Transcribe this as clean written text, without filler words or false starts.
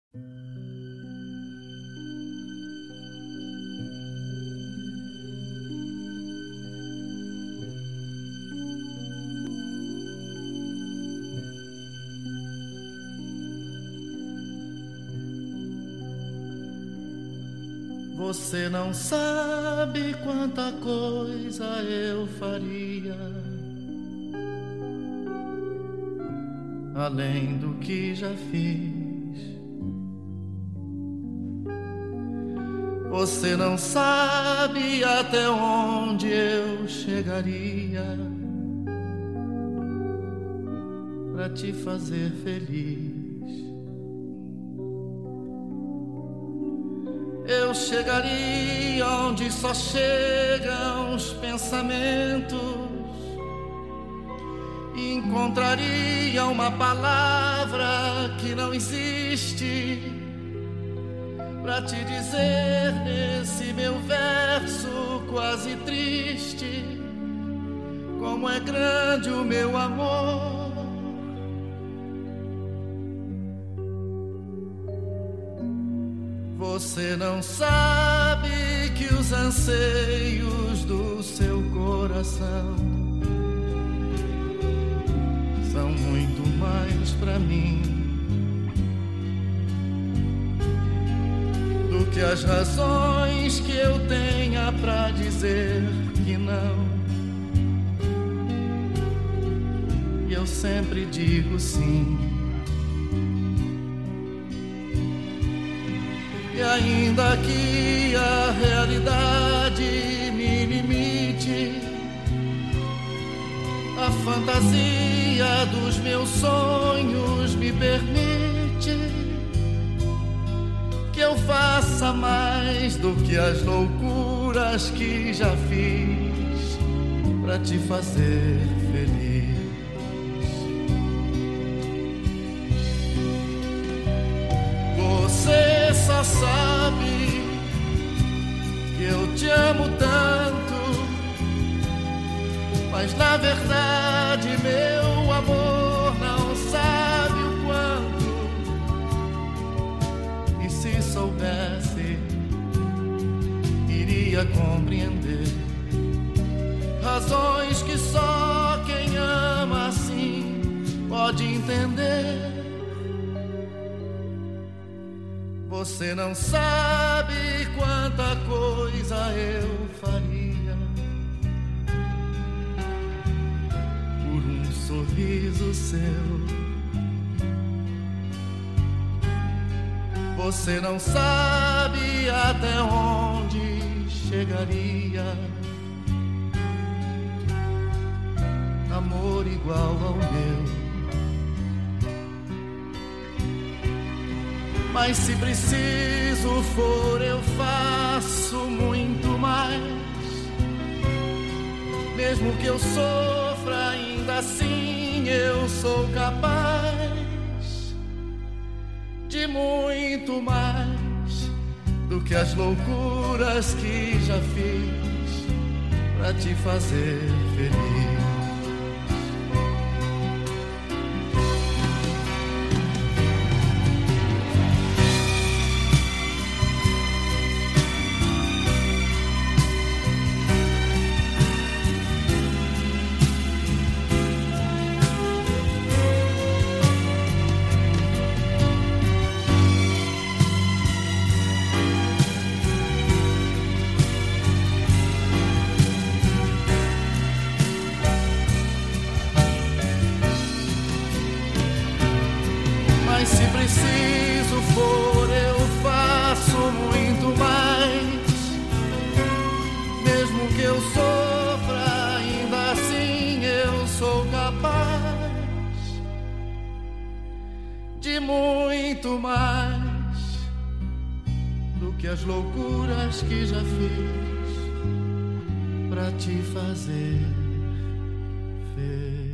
Você não sabe quanta coisa eu faria, além do que já fiz. Você não sabe até onde eu chegaria pra te fazer feliz. Eu chegaria onde só chegam os pensamentos e encontraria uma palavra que não existe pra te dizer nesse meu verso quase triste como é grande o meu amor. Você não sabe que os anseios do seu coração são muito mais pra mim do que as razões que eu tenha pra dizer que não. E eu sempre digo sim. E ainda que a realidade me limite, a fantasia dos meus sonhos me permite que eu faça mais do que as loucuras que já fiz pra te fazer feliz. Você só sabe que eu te amo tanto, mas na verdade meu amor não sabe o quanto. E se soubesse, iria compreender razões que só quem ama assim pode entender. Você não sabe quanta coisa eu faria por um sorriso seu. Você não sabe até onde chegaria amor igual ao meu. Mas se preciso for, eu faço muito mais. Mesmo que eu sofra, ainda assim eu sou capaz de muito mais do que as loucuras que já fiz pra te fazer feliz. Mas se preciso for, eu faço muito mais. Mesmo que eu sofra, ainda assim eu sou capaz de muito mais do que as loucuras que já fiz pra te fazer feliz.